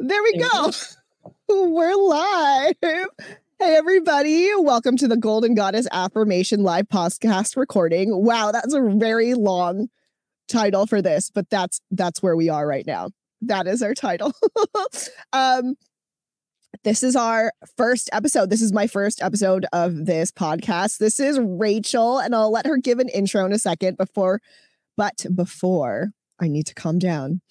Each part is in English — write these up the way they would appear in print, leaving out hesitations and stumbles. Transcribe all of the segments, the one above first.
There we go. We're live. Hey, everybody. Welcome to the Golden Goddess Affirmation live podcast recording. Wow, that's a very long title for this, but that's where we are right now. That is our title. This is our first episode. This is my first episode of this podcast. This is Rachel, and I'll let her give an intro in a second before I need to calm down.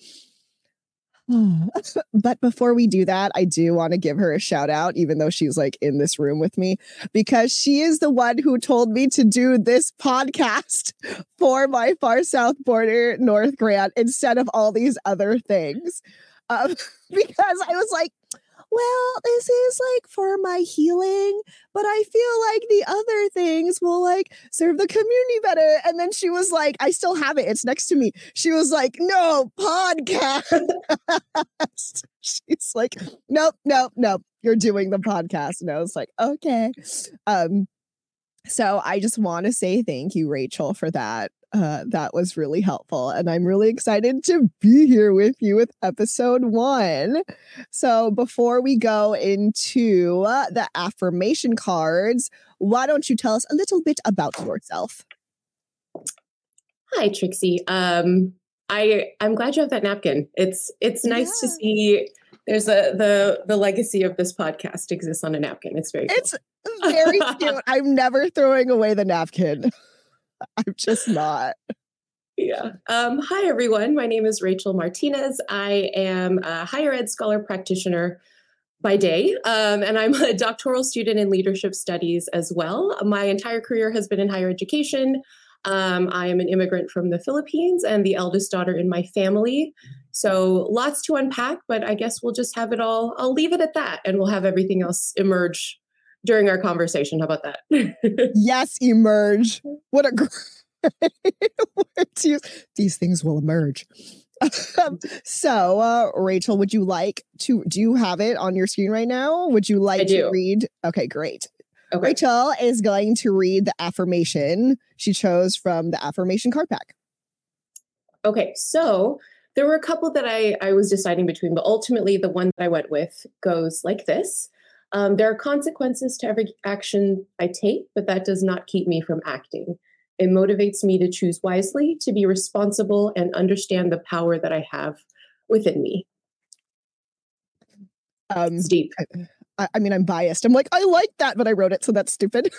But before we do that, I do want to give her a shout out, even though she's like in this room with me, because she is the one who told me to do this podcast for my Far South Border North grant instead of all these other things. Because I was like, well, this is like for my healing, but I feel like the other things will like serve the community better. And then she was like, I still have it. It's next to me. She was like, no, podcast. She's like, nope. You're doing the podcast. And I was like, okay. So I just want to say thank you, Rachel, for that. That was really helpful. And I'm really excited to be here with you with episode 1. So before we go into the affirmation cards, why don't you tell us a little bit about yourself? Hi, Trixie. I'm glad you have that napkin. It's nice to see there's the legacy of this podcast exists on a napkin. It's very cool. It's very cute. I'm never throwing away the napkin. I'm just not. Yeah. Hi, everyone. My name is Rachel Martinez. I am a higher ed scholar practitioner by day, and I'm a doctoral student in leadership studies as well. My entire career has been in higher education. I am an immigrant from the Philippines and the eldest daughter in my family. So lots to unpack, but I guess we'll just have it all. I'll leave it at that, and we'll have everything else emerge during our conversation. How about that? Yes, emerge. What a great word to use. These things will emerge. So, Rachel, would you like to, do you have it on your screen right now? Would you like to read? Okay, great. Okay. Rachel is going to read the affirmation she chose from the affirmation card pack. Okay, so there were a couple that I was deciding between, but ultimately the one that I went with goes like this. There are consequences to every action I take, but that does not keep me from acting. It motivates me to choose wisely, to be responsible, and understand the power that I have within me. It's deep. I mean, I'm biased. I'm like, I like that, but I wrote it, so that's stupid.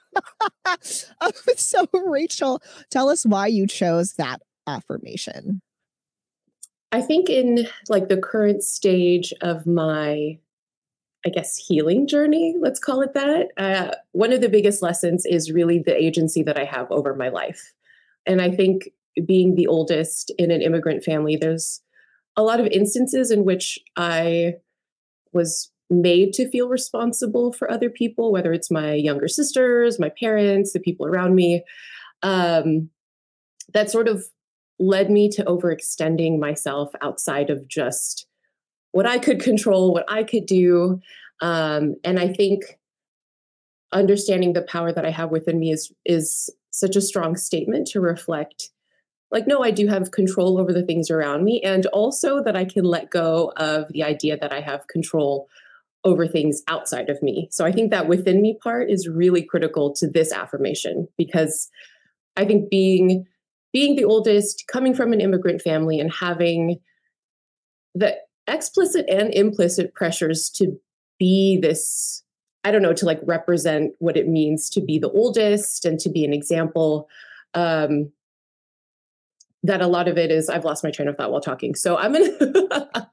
So, Rachel, tell us why you chose that affirmation. I think in like the current stage of my healing journey, let's call it that. One of the biggest lessons is really the agency that I have over my life. And I think being the oldest in an immigrant family, there's a lot of instances in which I was made to feel responsible for other people, whether it's my younger sisters, my parents, the people around me. That sort of led me to overextending myself outside of just what I could control, what I could do. And I think understanding the power that I have within me is such a strong statement to reflect, like, no, I do have control over the things around me, and also that I can let go of the idea that I have control over things outside of me. So I think that within me part is really critical to this affirmation, because I think being the oldest, coming from an immigrant family, and having the explicit and implicit pressures to be this, I don't know, to like represent what it means to be the oldest and to be an example, that a lot of it is, I've lost my train of thought while talking. So I'm going to,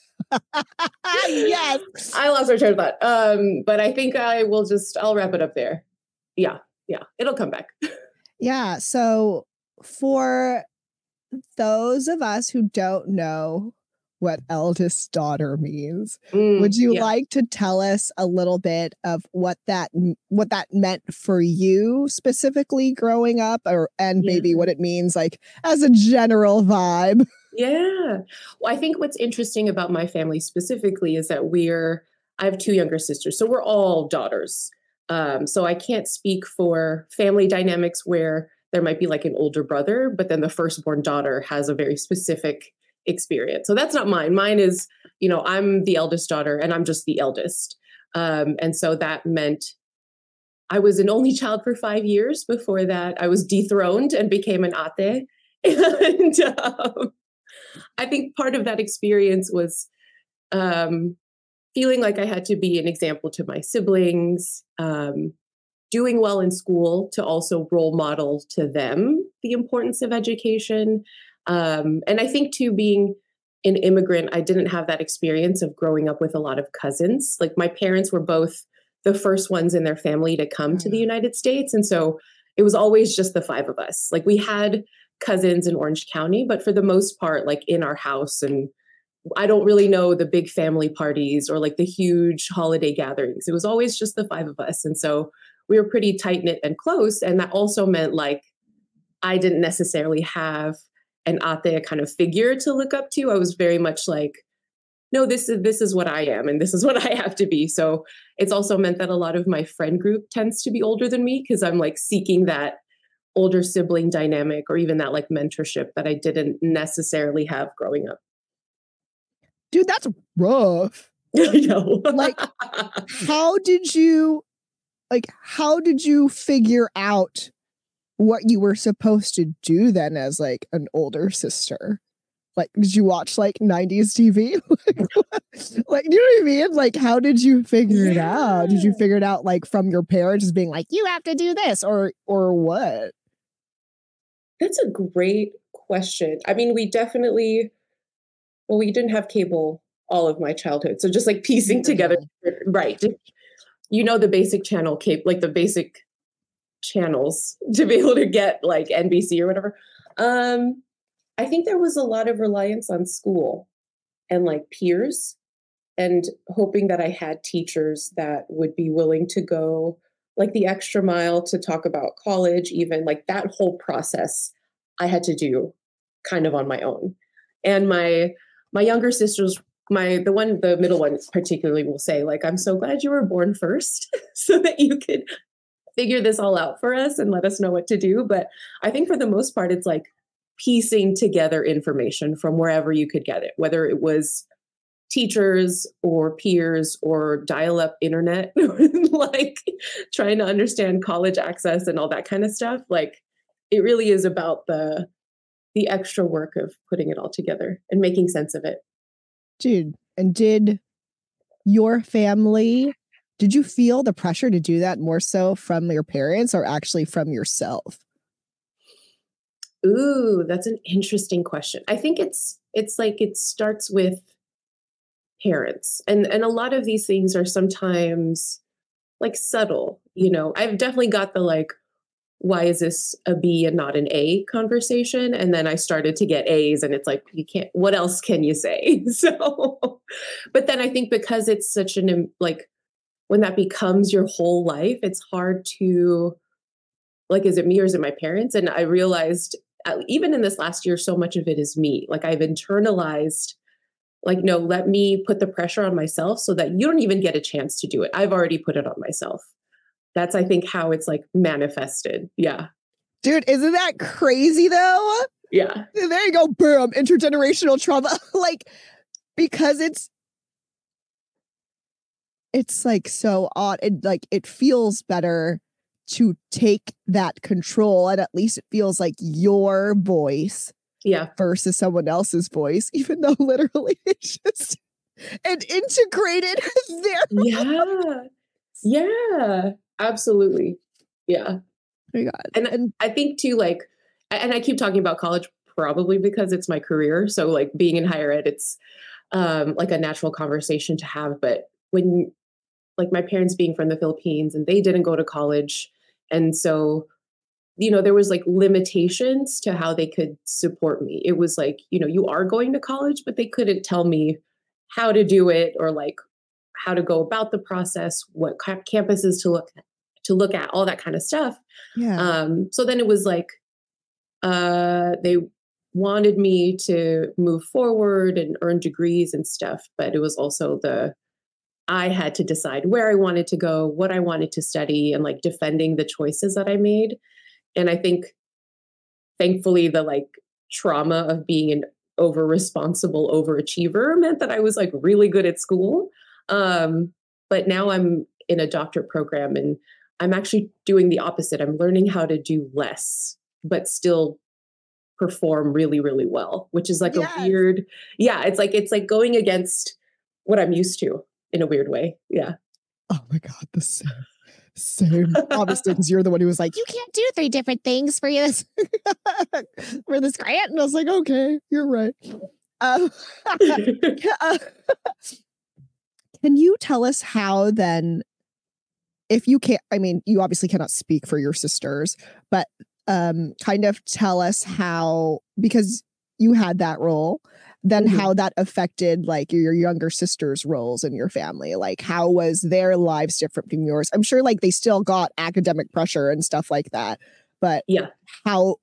yes, I lost my train of thought. But I think I'll wrap it up there. Yeah. It'll come back. Yeah. So for those of us who don't know what eldest daughter means, would you like to tell us a little bit of what that meant for you specifically growing up, and maybe what it means like as a general vibe? Yeah. Well, I think what's interesting about my family specifically is that I have 2 younger sisters, so we're all daughters. So I can't speak for family dynamics where there might be like an older brother, but then the firstborn daughter has a very specific experience. So that's not mine. Mine is, I'm the eldest daughter and I'm just the eldest. And so that meant I was an only child for 5 years. Before that, I was dethroned and became an ate. And I think part of that experience was feeling like I had to be an example to my siblings, doing well in school to also role model to them the importance of education. And I think too, being an immigrant, I didn't have that experience of growing up with a lot of cousins. Like my parents were both the first ones in their family to come to the United States. And so it was always just the 5 of us. Like we had cousins in Orange County, but for the most part, like in our house. And I don't really know the big family parties or like the huge holiday gatherings. It was always just the 5 of us. And so we were pretty tight knit and close. And that also meant like I didn't necessarily have an ate kind of figure to look up to. I was very much like, no, this is what I am and this is what I have to be. So it's also meant that a lot of my friend group tends to be older than me because I'm like seeking that older sibling dynamic or even that like mentorship that I didn't necessarily have growing up. Dude, that's rough. I know. Like, how did you figure out what you were supposed to do then as like an older sister? Like, did you watch like 90s TV? Like, you know what I mean? Like, how did you figure it out? Did you figure it out like from your parents being like, you have to do this or what? That's a great question. I mean, we didn't have cable all of my childhood. So just like piecing together, right. The basic channel like the basic channels to be able to get like NBC or whatever. I think there was a lot of reliance on school and like peers and hoping that I had teachers that would be willing to go like the extra mile to talk about college, even like that whole process I had to do kind of on my own. And my younger sisters, the middle one particularly will say like, I'm so glad you were born first so that you could figure this all out for us and let us know what to do. But I think for the most part, it's like piecing together information from wherever you could get it, whether it was teachers or peers or dial-up internet, like trying to understand college access and all that kind of stuff. Like it really is about the extra work of putting it all together and making sense of it. Dude, and did you feel the pressure to do that more so from your parents or actually from yourself? Ooh, that's an interesting question. I think it's like it starts with parents. And a lot of these things are sometimes like subtle, I've definitely got the like, why is this a B and not an A conversation? And then I started to get A's and it's like, what else can you say? So, but then I think because it's such like, when that becomes your whole life, it's hard to like, is it me or is it my parents? And I realized even in this last year, so much of it is me. Like I've internalized, like, no, let me put the pressure on myself so that you don't even get a chance to do it. I've already put it on myself. That's, I think, how it's like manifested. Yeah. Dude, isn't that crazy though? Yeah. There you go. Boom. Intergenerational trauma. Like, because it's like so odd. It feels better to take that control. And at least it feels like your voice versus someone else's voice, even though literally it's just an integrated there. Yeah, absolutely. Yeah. Oh my God. And I think too, like, and I keep talking about college probably because it's my career. So like being in higher ed, it's like a natural conversation to have. But when like my parents being from the Philippines and they didn't go to college. And so, there was like limitations to how they could support me. It was like, you are going to college, but they couldn't tell me how to do it or like how to go about the process, what campuses to look at, all that kind of stuff. Yeah. So then it was like, they wanted me to move forward and earn degrees and stuff, but it was also I had to decide where I wanted to go, what I wanted to study, and like defending the choices that I made. And I think, thankfully, the like trauma of being an over responsible overachiever meant that I was like really good at school. But now I'm in a doctorate program and I'm actually doing the opposite. I'm learning how to do less, but still perform really, really well, which is like a weird, it's like going against what I'm used to in a weird way. Yeah. Oh my God, the same. Obviously, because you're the one who was like, you can't do 3 different things for this for this grant. And I was like, okay, you're right. Uh, can you tell us how then, if you can't, I mean, you obviously cannot speak for your sisters, but kind of tell us how, because you had that role, then how that affected like your younger sister's roles in your family. Like, how was their lives different from yours? I'm sure like they still got academic pressure and stuff like that, but how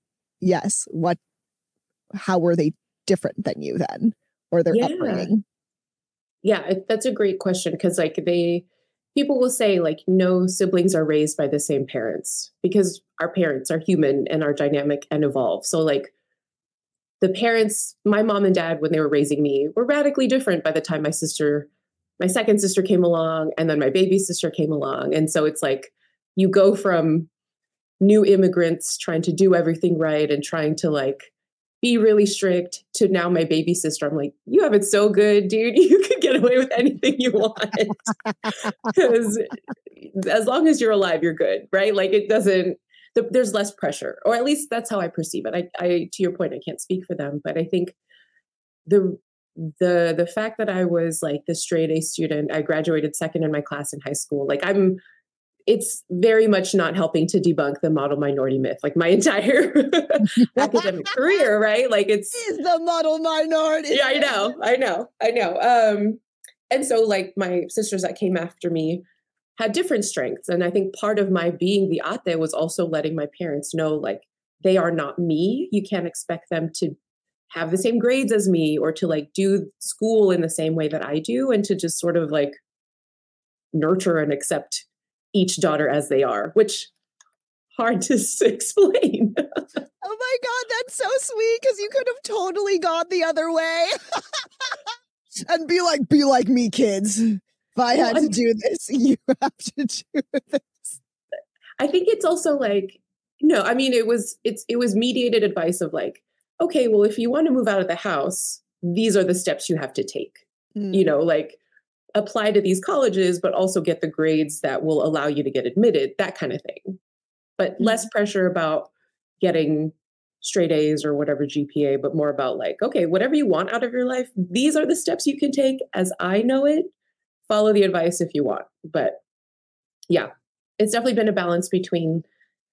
were they different than you then, or their upbringing? Yeah, that's a great question, because like people will say like no siblings are raised by the same parents, because our parents are human and are dynamic and evolve. So like the parents, my mom and dad, when they were raising me, were radically different by the time my second sister came along, and then my baby sister came along. And so it's like you go from new immigrants trying to do everything right and trying to like be really strict to now my baby sister. I'm like, you have it so good, dude. You could get away with anything you want. Because as long as you're alive, you're good, right? Like there's less pressure, or at least that's how I perceive it. I to your point, I can't speak for them, but I think the fact that I was like the straight A student, I graduated second in my class in high school. Like it's very much not helping to debunk the model minority myth, like my entire academic career, right? Like it's the model minority. Yeah, I know. And so like my sisters that came after me had different strengths. And I think part of my being the ate was also letting my parents know, like, they are not me. You can't expect them to have the same grades as me or to like do school in the same way that I do, and to just sort of like nurture and accept each daughter as they are, which hard to explain. Oh my God, that's so sweet, because you could have totally gone the other way and be like me, kids. If I had to do this, you have to do this. I think it's also like, no, I mean, it was mediated advice of like, okay, well, if you want to move out of the house, these are the steps you have to take. You know, like apply to these colleges, but also get the grades that will allow you to get admitted, that kind of thing. But less pressure about getting straight A's or whatever GPA, but more about like, okay, whatever you want out of your life, these are the steps you can take as I know it. Follow the advice if you want. But yeah, it's definitely been a balance between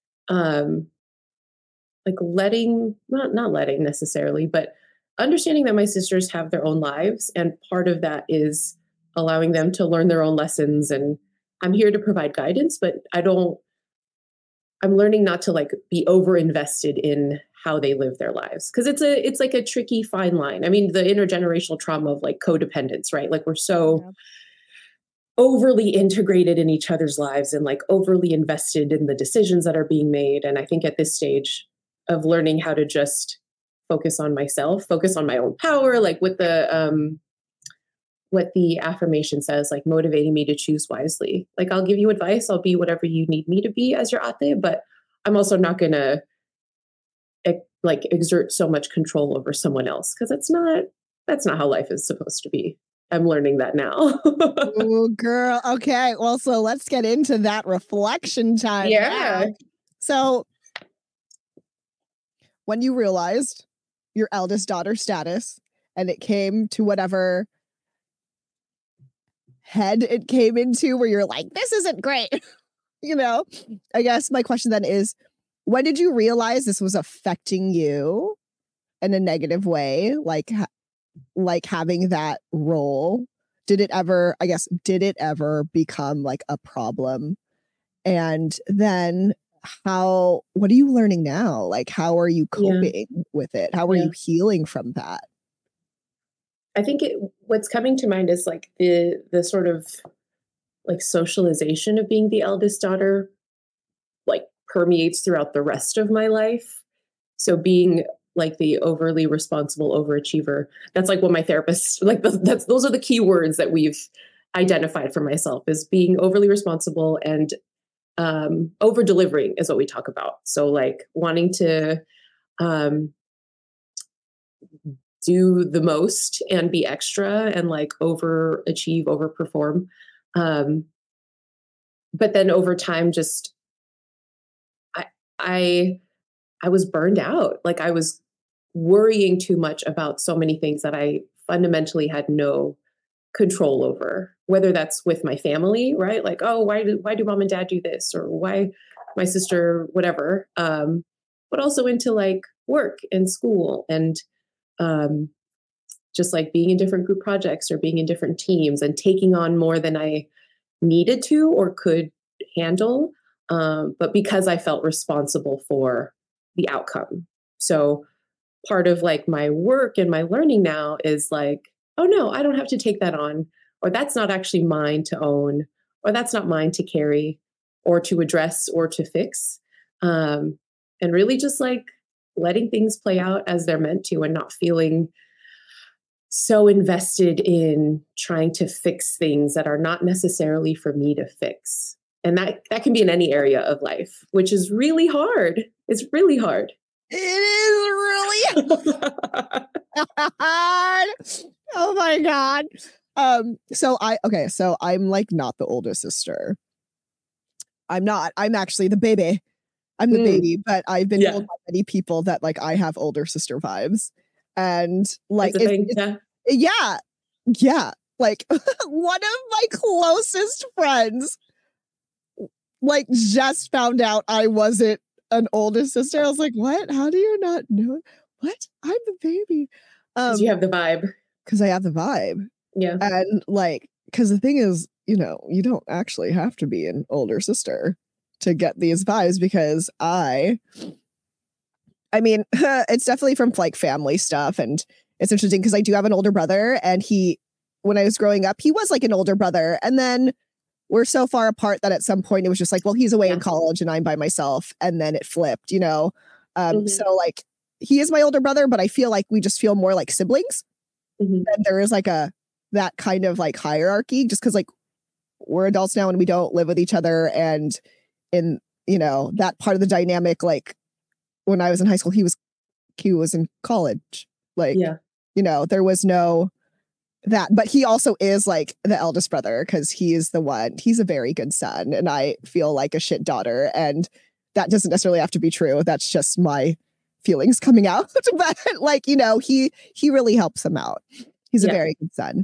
like not letting necessarily, but understanding that my sisters have their own lives. And part of that is allowing them to learn their own lessons. And I'm here to provide guidance, but I'm learning not to like be over invested in how they live their lives. Cause it's like a tricky fine line. I mean, the intergenerational trauma of like codependence, right? Like we're so overly integrated in each other's lives and like overly invested in the decisions that are being made. And I think at this stage of learning how to just focus on myself, focus on my own power, like with what the affirmation says, like motivating me to choose wisely. Like I'll give you advice. I'll be whatever you need me to be as your ate, but I'm also not going to like exert so much control over someone else, because that's not how life is supposed to be. I'm learning that now. Oh, girl. Okay. Well, so let's get into that reflection time. Yeah. Now. So when you realized your eldest daughter's status and it came to whatever head it came into where you're like, this isn't great. You know, I guess my question then is, when did you realize this was affecting you in a negative way? Like having that role, did it ever become like a problem? And then what are you learning now? Like, how are you coping with it? How are you healing from that? I think what's coming to mind is like the sort of like socialization of being the eldest daughter, like permeates throughout the rest of my life. So being like the overly responsible overachiever. That's like what my therapist, like those are the key words that we've identified for myself, is being overly responsible and over delivering is what we talk about. So like wanting to do the most and be extra and like overachieve, overperform. But then over time, just I was burned out. Like I was worrying too much about so many things that I fundamentally had no control over, whether that's with my family, right? Like, oh, why do mom and dad do this? Or why my sister, whatever. But also into like work and school and just like being in different group projects or being in different teams and taking on more than I needed to or could handle. But because I felt responsible for the outcome. So part of like my work and my learning now is like, oh no, I don't have to take that on, or that's not actually mine to own, or that's not mine to carry or to address or to fix. And really just like letting things play out as they're meant to and not feeling so invested in trying to fix things that are not necessarily for me to fix. And that can be in any area of life, which is really hard. It's really hard. It is really hard. Oh my God. So I'm like not the oldest sister. I'm not. I'm actually the baby. I'm the baby, but I've been told by many people that like I have older sister vibes. And like yeah. Like one of my closest friends like just found out I wasn't an oldest sister. I was like, what? How do you not know? What? I'm the baby. Because you have the vibe. Because I have the vibe. Yeah. And like, because the thing is, you know, you don't actually have to be an older sister to get these vibes, because I mean, it's definitely from like family stuff. And it's interesting because I do have an older brother, and when I was growing up, he was like an older brother. And then we're so far apart that at some point it was just like, well, he's away in college and I'm by myself. And then it flipped, you know? So like he is my older brother, but I feel like we just feel more like siblings. And there is like that kind of like hierarchy, just because like we're adults now and we don't live with each other. And in, you know, that part of the dynamic, like when I was in high school, he was in college. Like, you know, there was no that, but he also is like the eldest brother because he's a very good son, and I feel like a shit daughter, and that doesn't necessarily have to be true. That's just my feelings coming out. But like, you know, he really helps him out. He's a very good son.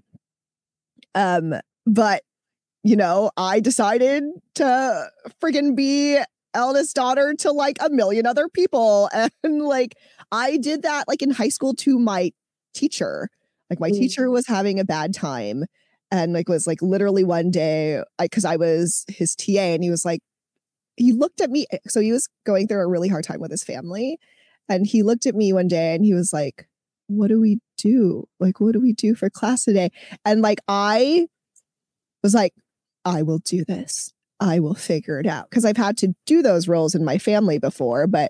But you know, I decided to friggin' be eldest daughter to like a million other people. And like, I did that like in high school to my teacher. Like my teacher was having a bad time, and like was like literally one day, because I was his TA, and he was like, he looked at me. So he was going through a really hard time with his family. And he looked at me one day and he was like, what do we do? Like, what do we do for class today? And like, I was like, I will do this. I will figure it out. Because I've had to do those roles in my family before, but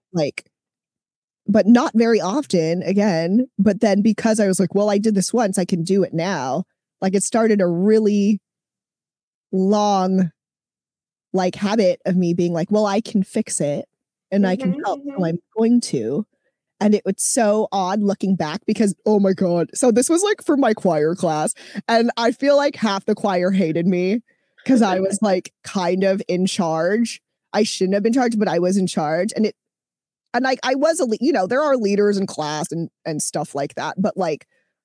but not very often again. But then because I was like, well, I did this once, I can do it now. Like it started a really long like habit of me being like, well, I can fix it and I can help. So I'm going to. And it was so odd looking back because, oh my God. So this was like for my choir class. And I feel like half the choir hated me because I was like kind of in charge. I shouldn't have been in charge, but I was in charge. And like I was you know, there are leaders in class and stuff like that. But like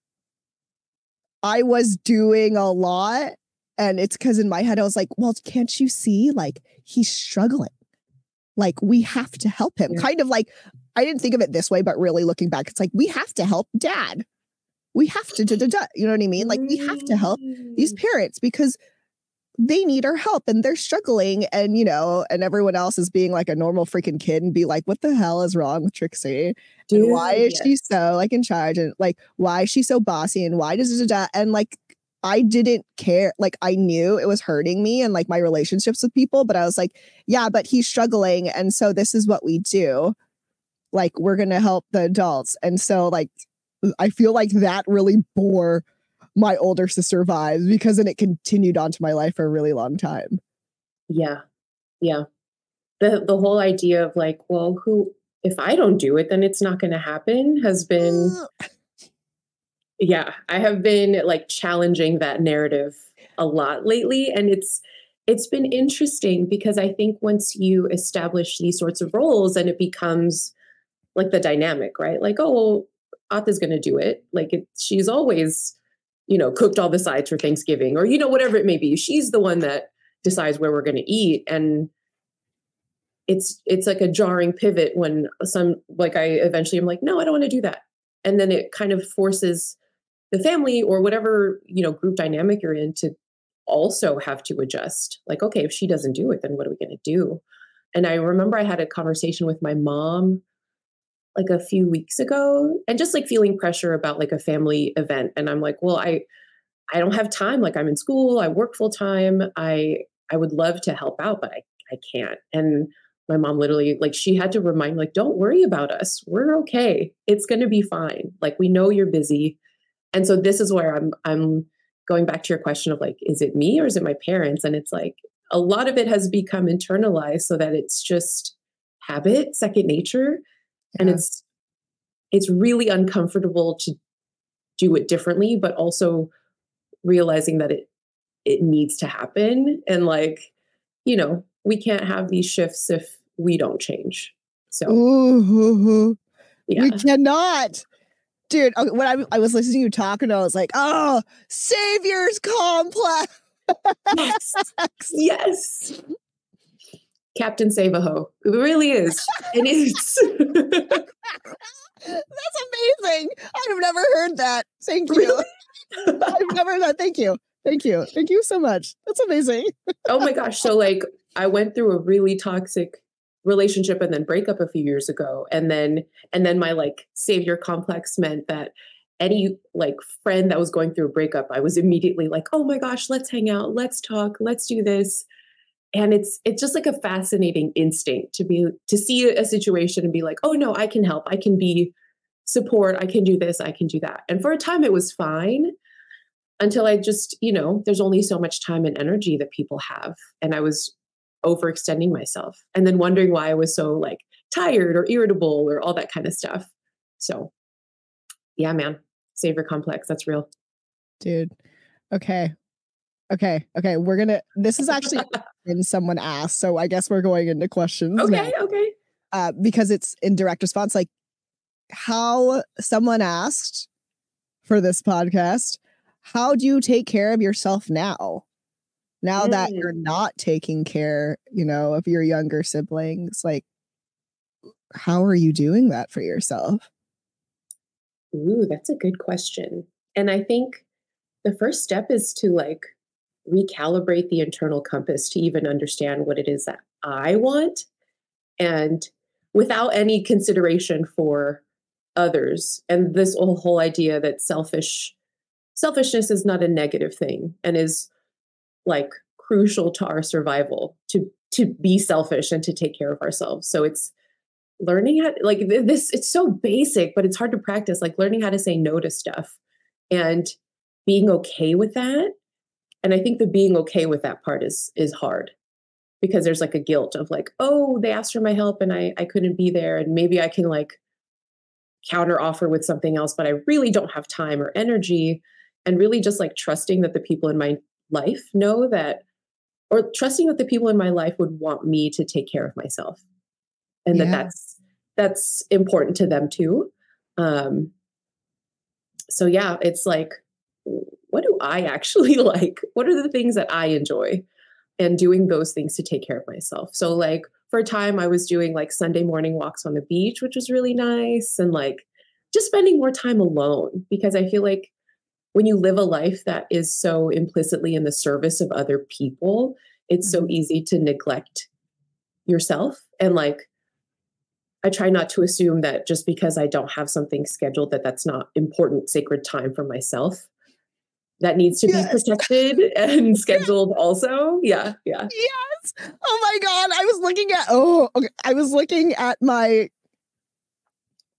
I was doing a lot. And it's because in my head, I was like, well, can't you see? Like he's struggling. Like we have to help him. Kind of like, I didn't think of it this way, but really looking back, it's like, we have to help dad. We have to, you know what I mean? Like we have to help these parents because they need our help and they're struggling. And, you know, and everyone else is being like a normal freaking kid and be like, what the hell is wrong with Trixie? And why is she so like in charge? And like, why is she so bossy? And why does and like, I didn't care. Like I knew it was hurting me and like my relationships with people, but I was like, yeah, but he's struggling. And so this is what we do. like we're going to help the adults. And so like I feel like that really bore my older sister vibes, because then it continued on to my life for a really long time. Yeah. Yeah. The whole idea of like, well, if I don't do it, then it's not going to happen has been, yeah, I have been like challenging that narrative a lot lately. And it's been interesting because I think once you establish these sorts of roles and it becomes like the dynamic, right? Like, oh, well, Atha's going to do it. Like she's always, cooked all the sides for Thanksgiving or, whatever it may be. She's the one that decides where we're going to eat. And it's like a jarring pivot when I eventually am like, no, I don't want to do that. And then it kind of forces the family or whatever, group dynamic you're in to also have to adjust. Like, okay, if she doesn't do it, then what are we going to do? And I remember I had a conversation with my mom like a few weeks ago and just like feeling pressure about like a family event. And I'm like, well, I don't have time. Like I'm in school, I work full time. I would love to help out, but I can't. And my mom literally, like, she had to remind, like, don't worry about us. We're okay. It's going to be fine. Like, we know you're busy. And so this is where I'm going back to your question of like, is it me or is it my parents? And it's like, a lot of it has become internalized so that it's just habit, second nature. Yeah. And it's really uncomfortable to do it differently, but also realizing that it needs to happen. And like, we can't have these shifts if we don't change. So yeah. We cannot. Dude, when I was listening to you talk, and I was like, oh, savior's complex. Yes. Captain Save-A-Ho. It really is. It is. That's amazing. I've never heard that. Thank you. Really? I've never heard that. Thank you. Thank you. Thank you so much. That's amazing. Oh my gosh. So like I went through a really toxic relationship and then breakup a few years ago. And then my like savior complex meant that any like friend that was going through a breakup, I was immediately like, oh my gosh, let's hang out. Let's talk. Let's do this. And it's just like a fascinating instinct to see a situation and be like, oh no, I can help. I can be support. I can do this. I can do that. And for a time it was fine until I just, there's only so much time and energy that people have. And I was overextending myself and then wondering why I was so like tired or irritable or all that kind of stuff. So yeah, man, savior complex. That's real. Dude. Okay. This is actually when someone asked. So I guess we're going into questions. Okay. Now. Okay. Because it's in direct response, like how someone asked for this podcast, how do you take care of yourself now? Now that you're not taking care, of your younger siblings, like, how are you doing that for yourself? Ooh, that's a good question. And I think the first step is to like recalibrate the internal compass to even understand what it is that I want, and without any consideration for others. And this whole idea that selfishness is not a negative thing and is like crucial to our survival to be selfish and to take care of ourselves. So it's learning how like this, it's so basic, but it's hard to practice, like learning how to say no to stuff and being okay with that. And I think the being okay with that part is hard because there's like a guilt of like, oh, they asked for my help and I couldn't be there. And maybe I can like counter offer with something else, but I really don't have time or energy. And really just like trusting that the people in my life know that, or trusting that the people in my life would want me to take care of myself. And that's important to them too. So yeah, it's like, what do I actually like? What are the things that I enjoy? And doing those things to take care of myself. So like for a time I was doing like Sunday morning walks on the beach, which was really nice. And like just spending more time alone, because I feel like when you live a life that is so implicitly in the service of other people, it's so easy to neglect yourself. And like, I try not to assume that just because I don't have something scheduled, that's not important, sacred time for myself. That needs to be protected and scheduled also. Yeah. Yes. Oh my God. I was looking at my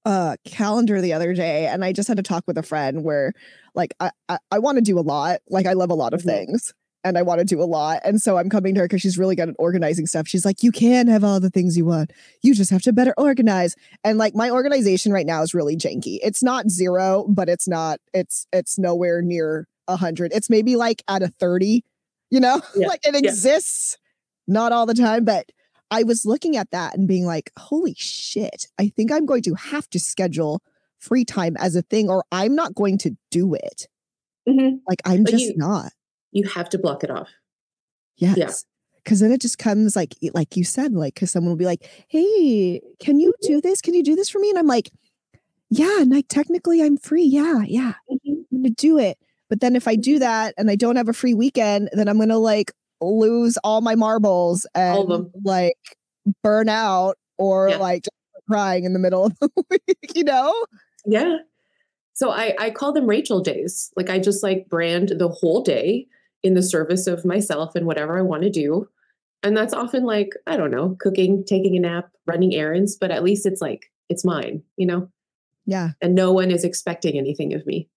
calendar the other day, and I just had to talk with a friend where like I want to do a lot. Like I love a lot of things and I want to do a lot. And so I'm coming to her because she's really good at organizing stuff. She's like, you can have all the things you want. You just have to better organize. And like my organization right now is really janky. It's not 0, but it's nowhere near 100. It's maybe like at a 30, like it exists, not all the time, but I was looking at that and being like, holy shit, I think I'm going to have to schedule free time as a thing or I'm not going to do it. Like I'm just not. You have to block it off. Yes. Yeah. Cause then it just comes like you said, like, cause someone will be like, hey, can you do this? Can you do this for me? And I'm like, yeah. And like, technically I'm free. Yeah. I'm going to do it. But then if I do that and I don't have a free weekend, then I'm going to like lose all my marbles and like burn out or like just crying in the middle of the week, Yeah. So I call them Rachel days. Like I just like brand the whole day in the service of myself and whatever I want to do. And that's often like, I don't know, cooking, taking a nap, running errands, but at least it's like, it's mine, Yeah. And no one is expecting anything of me.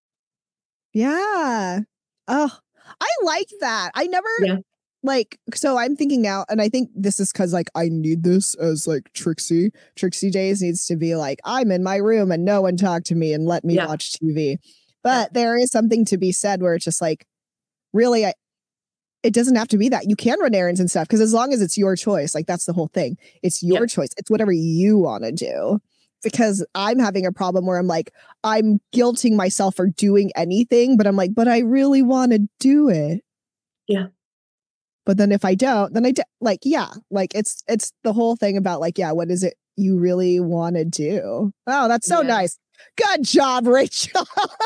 Yeah. Oh, I like that. I never so I'm thinking now, and I think this is because like I need this as like Trixie. Trixie days needs to be like, I'm in my room and no one talk to me and let me watch TV. But there is something to be said where it's just like, really, it doesn't have to be that. You can run errands and stuff because as long as it's your choice, like that's the whole thing. It's your choice. It's whatever you want to do. Because I'm having a problem where I'm like, I'm guilting myself for doing anything, but I'm like, but I really want to do it. Yeah. But then if I don't, then like it's the whole thing about like, what is it you really want to do? Oh, that's so nice. Good job, Rachel.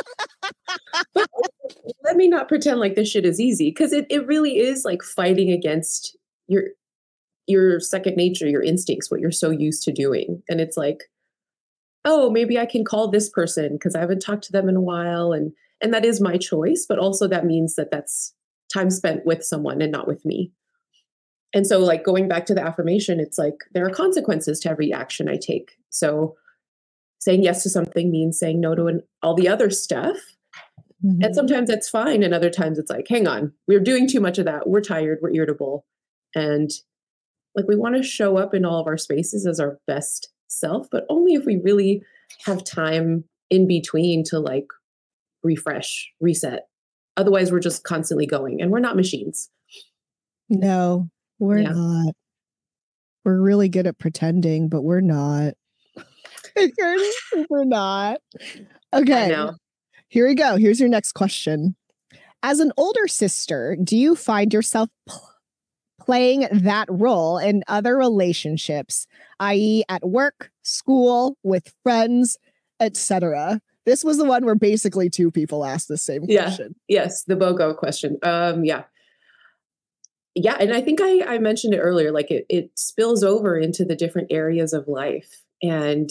But let me not pretend like this shit is easy because it really is like fighting against your second nature, your instincts, what you're so used to doing. And it's like, oh, maybe I can call this person because I haven't talked to them in a while. And that is my choice. But also that means that that's time spent with someone and not with me. And so like going back to the affirmation, it's like there are consequences to every action I take. So saying yes to something means saying no to all the other stuff. And sometimes that's fine. And other times it's like, hang on, we're doing too much of that. We're tired. We're irritable. And like we want to show up in all of our spaces as our best self, but only if we really have time in between to like refresh, reset. Otherwise, we're just constantly going and we're not machines. No, we're not. We're really good at pretending, but we're not. We're not. Okay. Here we go. Here's your next question. As an older sister, do you find yourself playing that role in other relationships, i.e. at work, school, with friends, etc.? This was the one where basically 2 people asked the same question. Yes, the BOGO question. Yeah, and I think I mentioned it earlier, like it spills over into the different areas of life. And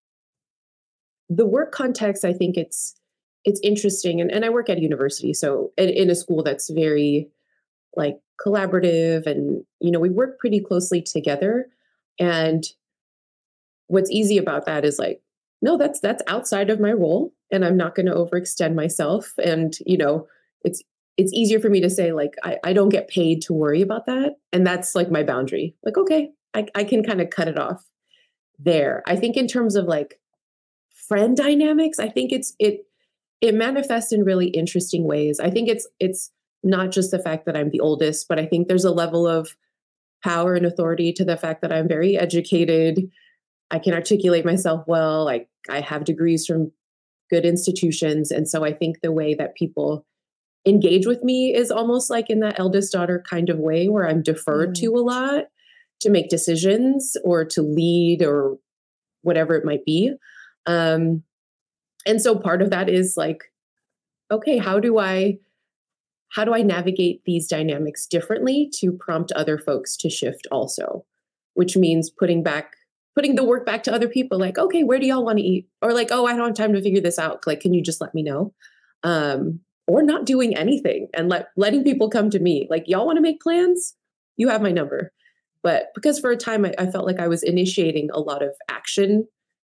the work context, I think it's interesting. And I work at a university, so in a school that's very like collaborative and, we work pretty closely together. And what's easy about that is like, no, that's outside of my role and I'm not going to overextend myself. And, it's easier for me to say like, I don't get paid to worry about that. And that's like my boundary. Like, okay, I can kind of cut it off there. I think in terms of like friend dynamics, I think it manifests in really interesting ways. I think it's not just the fact that I'm the oldest, but I think there's a level of power and authority to the fact that I'm very educated. I can articulate myself well. Like I have degrees from good institutions. And so I think the way that people engage with me is almost like in that eldest daughter kind of way where I'm deferred to a lot to make decisions or to lead or whatever it might be. And so part of that is like, okay, how do I navigate these dynamics differently to prompt other folks to shift also, which means putting the work back to other people. Like, okay, where do y'all want to eat? Or like, oh, I don't have time to figure this out. Like, can you just let me know? Or not doing anything and letting people come to me. Like, y'all want to make plans? You have my number. But because for a time I felt like I was initiating a lot of action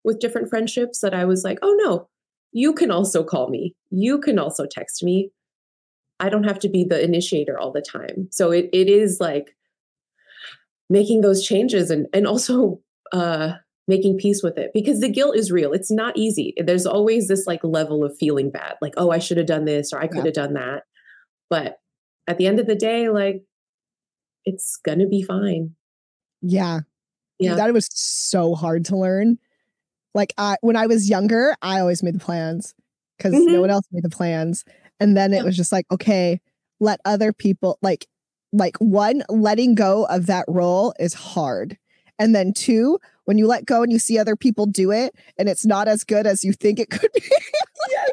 with different friendships that I was like, oh no, you can also call me. You can also text me. I don't have to be the initiator all the time. So it is like making those changes and also making peace with it, because the guilt is real. It's not easy. There's always this like level of feeling bad, like, oh, I should have done this or I could have done that. But at the end of the day, like, it's going to be fine. Yeah. Yeah. That was so hard to learn. Like when I was younger, I always made the plans because no one else made the plans. And then it was just like, okay, let other people like one, letting go of that role is hard. And then two, when you let go and you see other people do it and it's not as good as you think it could be. Yes.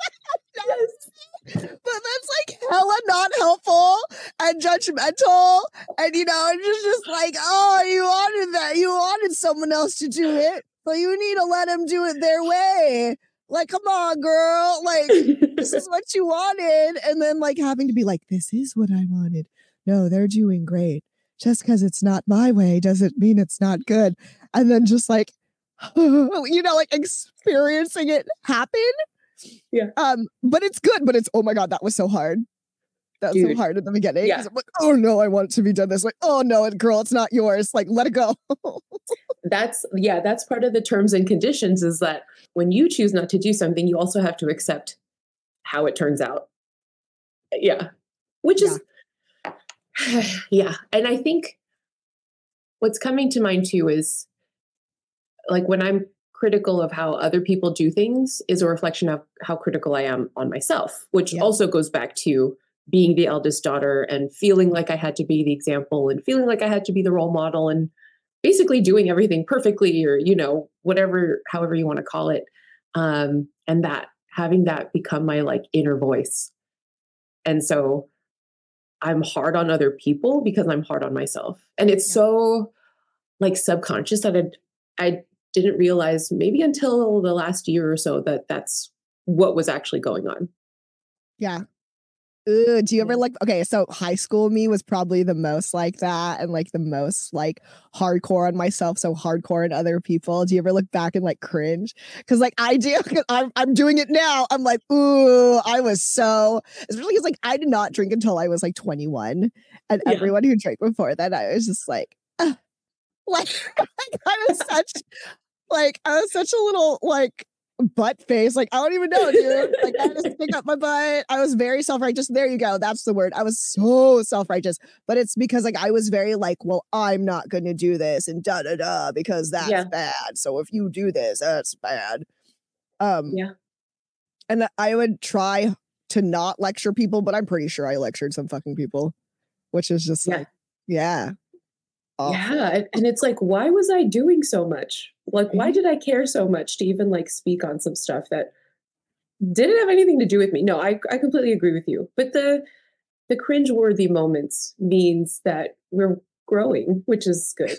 But that's like hella not helpful and judgmental. And it's just like, oh, you wanted that. You wanted someone else to do it. So you need to let them do it their way. Like, come on, girl. Like, this is what you wanted. And then like having to be like, this is what I wanted. No, they're doing great. Just because it's not my way doesn't mean it's not good. And then just like, like experiencing it happen. Yeah. But it's good. But it's, oh my God, that was so hard. That was so hard at the beginning. Yeah. I'm like, oh no, I want it to be done this way. Oh no, girl, it's not yours. Like, let it go. That's part of the terms and conditions, is that when you choose not to do something, you also have to accept how it turns out. Yeah. Which is, yeah. And I think what's coming to mind too is like when I'm critical of how other people do things is a reflection of how critical I am on myself, which also goes back to being the eldest daughter and feeling like I had to be the example and feeling like I had to be the role model and basically doing everything perfectly or, however you want to call it. And that having that become my like inner voice. And so I'm hard on other people because I'm hard on myself. And it's so like subconscious that I didn't realize maybe until the last year or so that that's what was actually going on. Yeah. Do you ever okay, so high school me was probably the most like that and like the most like hardcore on myself, so hardcore on other people. Do you ever look back and like cringe? Because like I do, I'm doing it now. I'm like, ooh, I was so, especially because like I did not drink until I was like 21, and everyone who drank before that, I was just like I was such a little like butt face. Like, I don't even know, dude. Like, I just pick up my butt. I was very self-righteous. There you go. That's the word. I was so self-righteous. But it's because like I was very like, well, I'm not going to do this and da-da-da because that's bad. So if you do this, that's bad. And I would try to not lecture people, but I'm pretty sure I lectured some fucking people, which is just like, awful. Yeah. And it's like, why was I doing so much? Like, why did I care so much to even like speak on some stuff that didn't have anything to do with me? No, I completely agree with you. But the cringeworthy moments means that we're growing, which is good.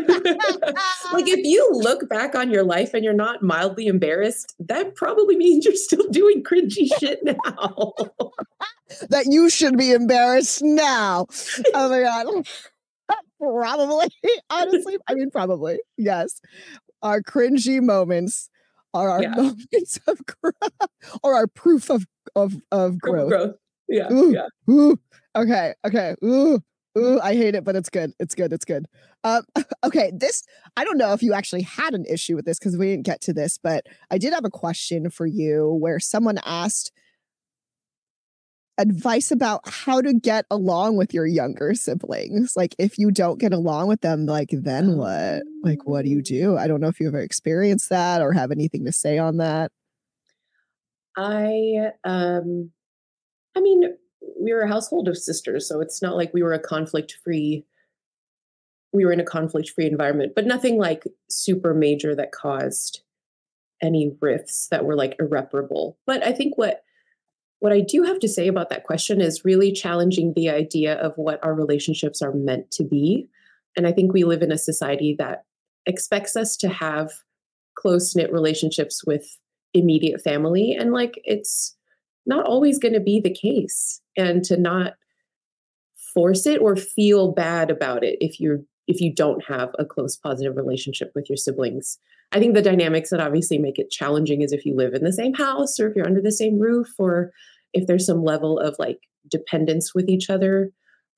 Like if you look back on your life and you're not mildly embarrassed, that probably means you're still doing cringy shit now. That you should be embarrassed now. Oh my God. Probably. Honestly, I mean, probably. Yes. Our cringy moments are our moments of growth, or our proof of growth. Yeah. Ooh, yeah. Ooh. Okay. Ooh. I hate it, but it's good. It's good. Okay. This, I don't know if you actually had an issue with this because we didn't get to this, but I did have a question for you where someone asked advice about how to get along with your younger siblings. Like if you don't get along with them, like then what? Like what do you do? I don't know if you ever experienced that or have anything to say on that. I mean, we were a household of sisters, so it's not like we were in a conflict-free environment, but nothing like super major that caused any rifts that were like irreparable. But I think what I do have to say about that question is really challenging the idea of what our relationships are meant to be. And I think we live in a society that expects us to have close-knit relationships with immediate family. And like, it's not always going to be the case, and to not force it or feel bad about it if if you don't have a close, positive relationship with your siblings. I think the dynamics that obviously make it challenging is if you live in the same house or if you're under the same roof or if there's some level of like dependence with each other.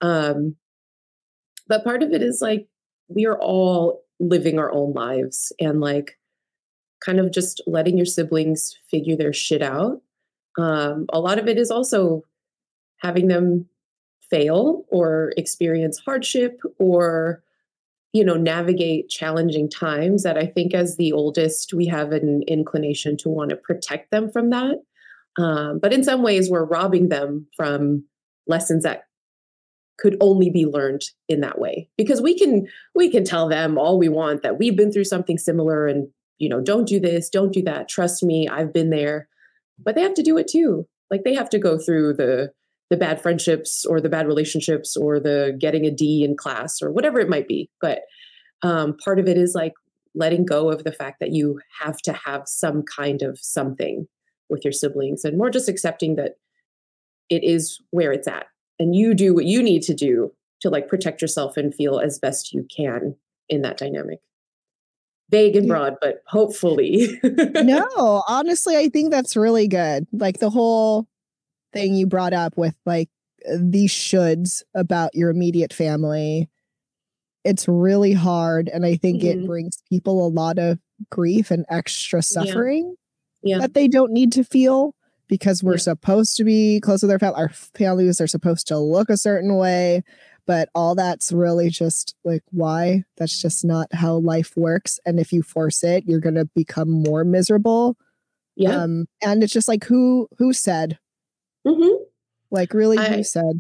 But part of it is like we are all living our own lives and like kind of just letting your siblings figure their shit out. A lot of it is also having them fail or experience hardship or, you know, navigate challenging times that I think as the oldest, we have an inclination to want to protect them from that. But in some ways, we're robbing them from lessons that could only be learned in that way, because we can tell them all we want that we've been through something similar and, you know, don't do this, don't do that. Trust me, I've been there, but they have to do it too. Like they have to go through the bad friendships or the bad relationships or the getting a D in class or whatever it might be. But part of it is like letting go of the fact that you have to have some kind of something with your siblings and more just accepting that it is where it's at. And you do what you need to do to like protect yourself and feel as best you can in that dynamic. Vague and broad, but hopefully. No, honestly, I think that's really good. Like the whole thing you brought up with like these shoulds about your immediate family. It's really hard. And I think it brings people a lot of grief and extra suffering that they don't need to feel. Because we're supposed to be close with our family. Our families are supposed to look a certain way, but all that's really just like, why? That's just not how life works. And if you force it, you're going to become more miserable. Yeah. And it's just like, who said? Like, really, who said?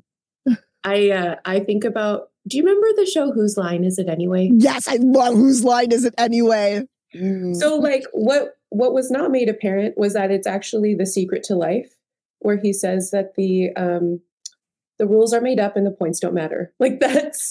I think about, do you remember the show Whose Line Is It Anyway? Yes, I love Whose Line Is It Anyway? So like what was not made apparent was that it's actually The Secret to Life, where he says that the rules are made up and the points don't matter. Like that's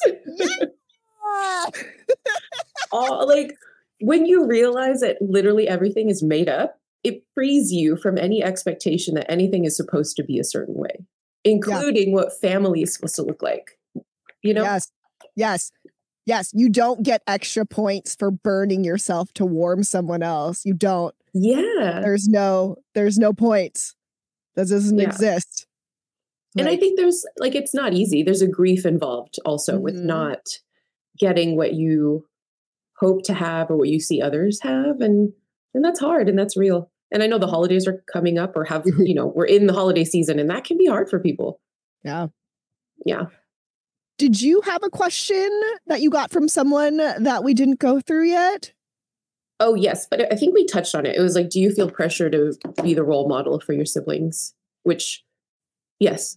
all, like when you realize that literally everything is made up, it frees you from any expectation that anything is supposed to be a certain way, including what family is supposed to look like. You know? Yes, you don't get extra points for burning yourself to warm someone else. You don't. Yeah. There's no points. That doesn't exist. And I think there's like, it's not easy. There's a grief involved also with not getting what you hope to have or what you see others have. And that's hard and that's real. And I know the holidays are coming up or have, you know, we're in the holiday season and that can be hard for people. Yeah. Yeah. Did you have a question that you got from someone that we didn't go through yet? Oh, yes. But I think we touched on it. It was like, do you feel pressure to be the role model for your siblings? Which, yes.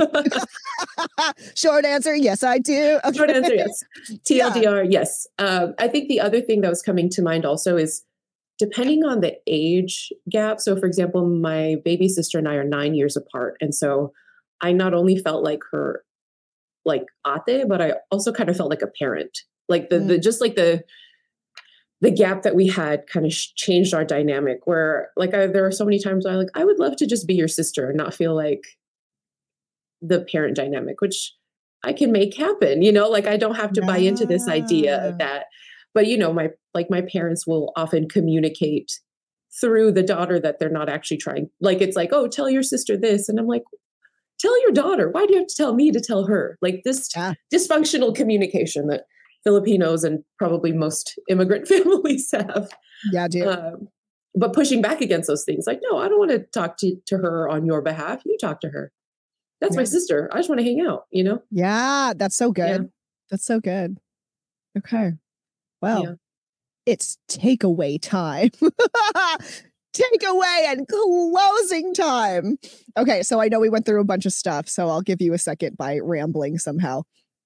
Short answer, yes, I do. Okay. Short answer, yes. TLDR, yes. I think the other thing that was coming to mind also is depending on the age gap. So, for example, my baby sister and I are 9 years apart. And so I not only felt like her like ate, but I also kind of felt like a parent. Like the just like the gap that we had kind of changed our dynamic where like there are so many times where I would love to just be your sister and not feel like the parent dynamic, which I can make happen, you know, like I don't have to buy into this idea that, but you know, my parents will often communicate through the daughter that they're not actually trying. Like, it's like, oh, tell your sister this. And I'm like, tell your daughter. Why do you have to tell me to tell her? Like this dysfunctional communication that Filipinos and probably most immigrant families have. Yeah, dude. But pushing back against those things, like, no, I don't want to talk to her on your behalf. You talk to her. That's my sister. I just want to hang out, you know? Yeah, that's so good. Yeah. That's so good. Okay. Well, it's takeaway time. Takeaway and closing time. Okay, so I know we went through a bunch of stuff, so I'll give you a second by rambling somehow.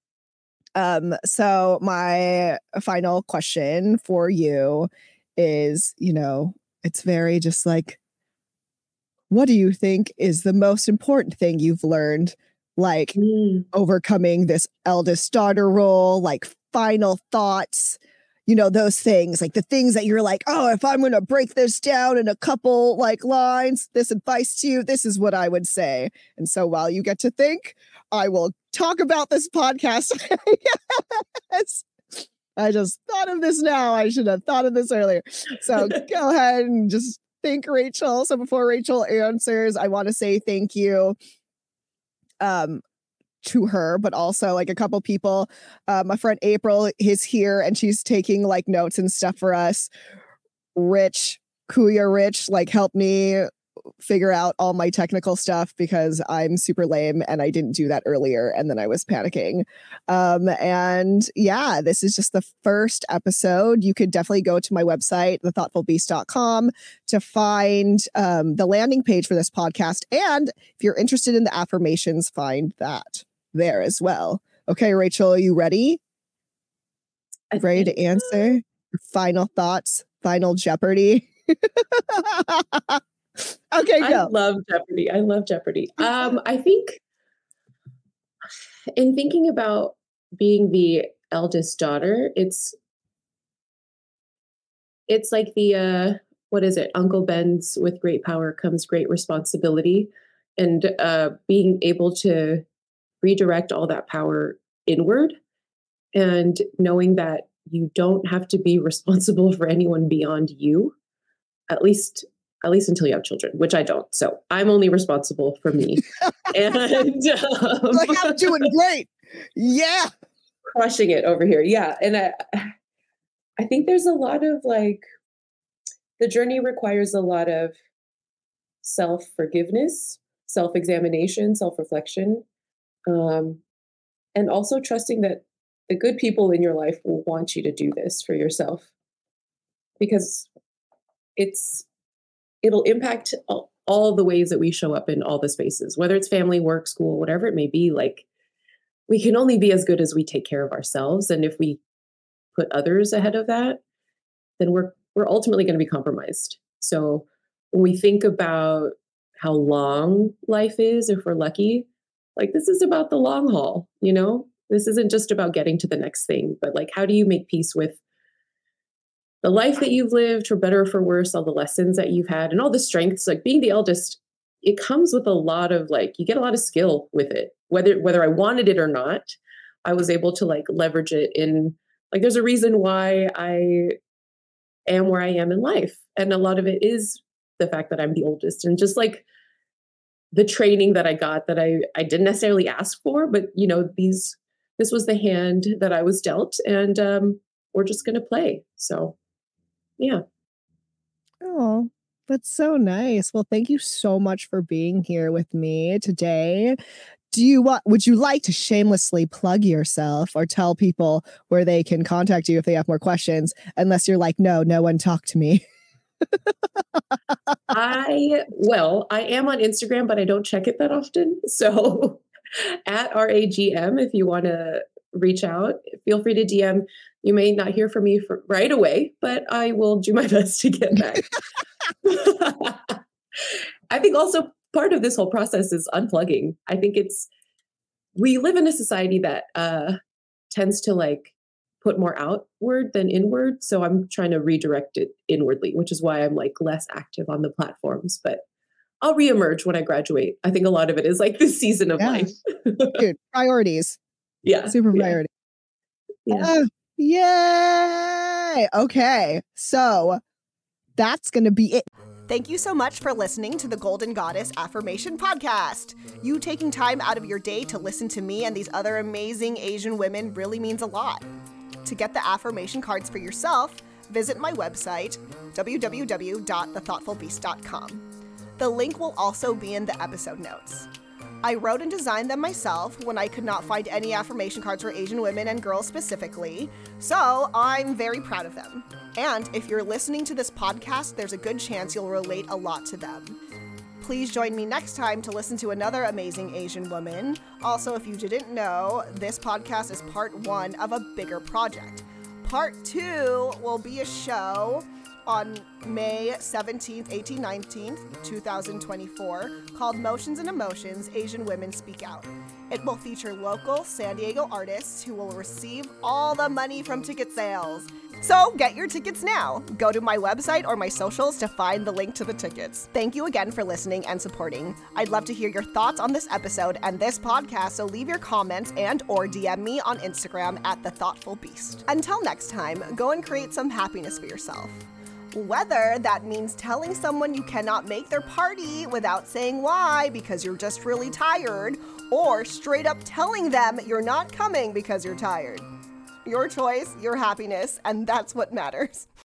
So my final question for you is, you know, it's very just like, what do you think is the most important thing you've learned, like overcoming this eldest daughter role, like final thoughts, you know, those things, like the things that you're like, oh, if I'm going to break this down in a couple like lines, this advice to you, this is what I would say. And so while you get to think, I will talk about this podcast. Yes. I just thought of this now. I should have thought of this earlier. So go ahead and just thank Rachel. So before Rachel answers, I want to say thank you to her, but also like a couple people. My friend April is here and she's taking like notes and stuff for us. Kuya Rich, like helped me figure out all my technical stuff because I'm super lame and I didn't do that earlier and then I was panicking. And yeah, this is just the first episode. You could definitely go to my website, thethoughtfulbeast.com, to find the landing page for this podcast. And if you're interested in the affirmations, find that there as well. Okay, Rachel, are you ready? Ready to answer? Your final thoughts, final Jeopardy. Okay, go. I love Jeopardy. I think in thinking about being the eldest daughter, it's like the what is it? Uncle Ben's with great power comes great responsibility, and being able to redirect all that power inward, and knowing that you don't have to be responsible for anyone beyond you, at least until you have children, which I don't. So I'm only responsible for me. And like, I'm doing great. Yeah. Crushing it over here. Yeah. And I think there's a lot of like, the journey requires a lot of self-forgiveness, self-examination, self-reflection, and also trusting that the good people in your life will want you to do this for yourself, because it'll impact all the ways that we show up in all the spaces, whether it's family, work, school, whatever it may be. Like, we can only be as good as we take care of ourselves. And if we put others ahead of that, then we're ultimately going to be compromised. So when we think about how long life is, if we're lucky, like, this is about the long haul, you know? This isn't just about getting to the next thing, but like, how do you make peace with the life that you've lived, for better or for worse, all the lessons that you've had and all the strengths? Like, being the eldest, it comes with a lot of like, you get a lot of skill with it, whether I wanted it or not. I was able to like leverage it in, like, there's a reason why I am where I am in life. And a lot of it is the fact that I'm the oldest, and just like the training that I got that I didn't necessarily ask for, but you know, this was the hand that I was dealt, and we're just going to play. So yeah. Oh, that's so nice. Well, thank you so much for being here with me today. Would you like to shamelessly plug yourself or tell people where they can contact you if they have more questions? Unless you're like, no one talk to me. I am on Instagram, but I don't check it that often. So at RAGM, if you want to reach out, feel free to DM. You may not hear from me right away, but I will do my best to get back. I think also part of this whole process is unplugging. I think we live in a society that tends to like put more outward than inward. So I'm trying to redirect it inwardly, which is why I'm like less active on the platforms, but I'll reemerge when I graduate. I think a lot of it is like this season of life. Dude, priorities. Yeah. Super priority. Yeah. Yay! Okay, so that's going to be it. Thank you so much for listening to the Golden Goddess Affirmation Podcast. You taking time out of your day to listen to me and these other amazing Asian women really means a lot. To get the affirmation cards for yourself, visit my website, www.thethoughtfulbeast.com. The link will also be in the episode notes. I wrote and designed them myself when I could not find any affirmation cards for Asian women and girls specifically, so I'm very proud of them. And if you're listening to this podcast, there's a good chance you'll relate a lot to them. Please join me next time to listen to another amazing Asian woman. Also, if you didn't know, this podcast is part 1 of a bigger project. Part 2 will be a show on May 17th, 18th, 19th, 2024, called Motions and Emotions, Asian Women Speak Out. It will feature local San Diego artists who will receive all the money from ticket sales. So get your tickets now. Go to my website or my socials to find the link to the tickets. Thank you again for listening and supporting. I'd love to hear your thoughts on this episode and this podcast, so leave your comments and or DM me on Instagram at The Thoughtful Beast. Until next time, go and create some happiness for yourself. Whether that means telling someone you cannot make their party without saying why because you're just really tired, or straight up telling them you're not coming because you're tired. Your choice, your happiness, and that's what matters.